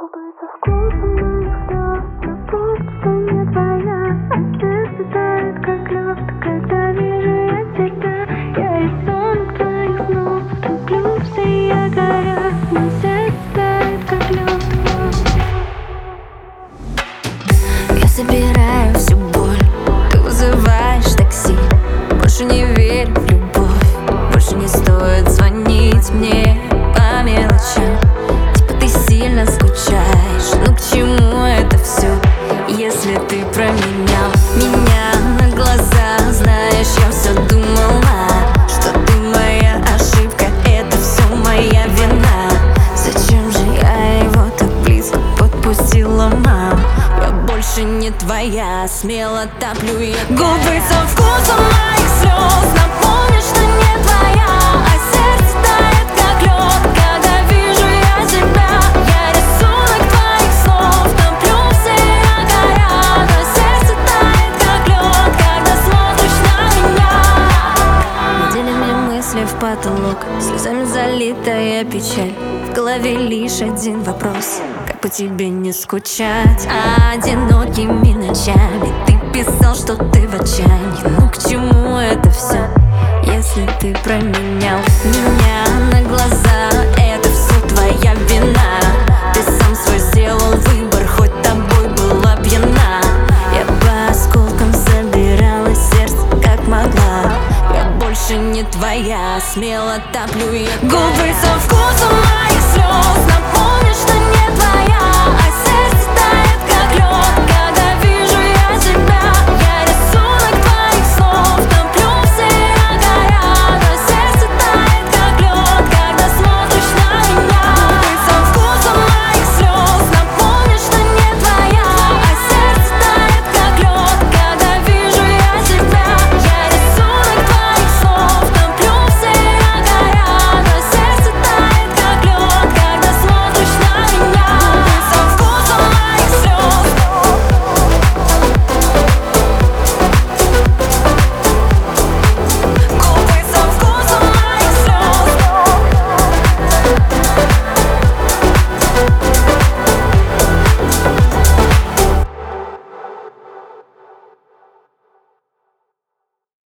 Губы со вкусом моих слез, любовь, что не твоя, а сердце тает, как лед, когда вижу я тебя. Я рисунок твоих снов, влюблюсь и я горю, но сердце тает, как лед. Я собираю всю боль, ты вызываешь такси. Больше не верю в любовь, больше не стоит звонить мне по мелочам. Типа ты сильно скучаешь, ну к чему это все, если ты променял меня на глаза? Знаешь, я все думала, что ты моя ошибка, это все моя вина. Зачем же я его так близко подпустила, мам? Я больше не твоя, смело топлю я. Губы со вкусом моих слез, напомни, что не твоя, а сердце тает, как лед, когда вижу я тебя. Я рисунок твоих слов, топлюсь и я горя, но сердце тает, как лед, когда смотришь на меня. Неделями мысли в потолок, слезами залитая печаль. В голове лишь один вопрос: как по тебе не скучать одинокими ночами? Ты писал, что ты в отчаянии, ну к чему это все, если ты променял меня на глаза? Это все твоя вина.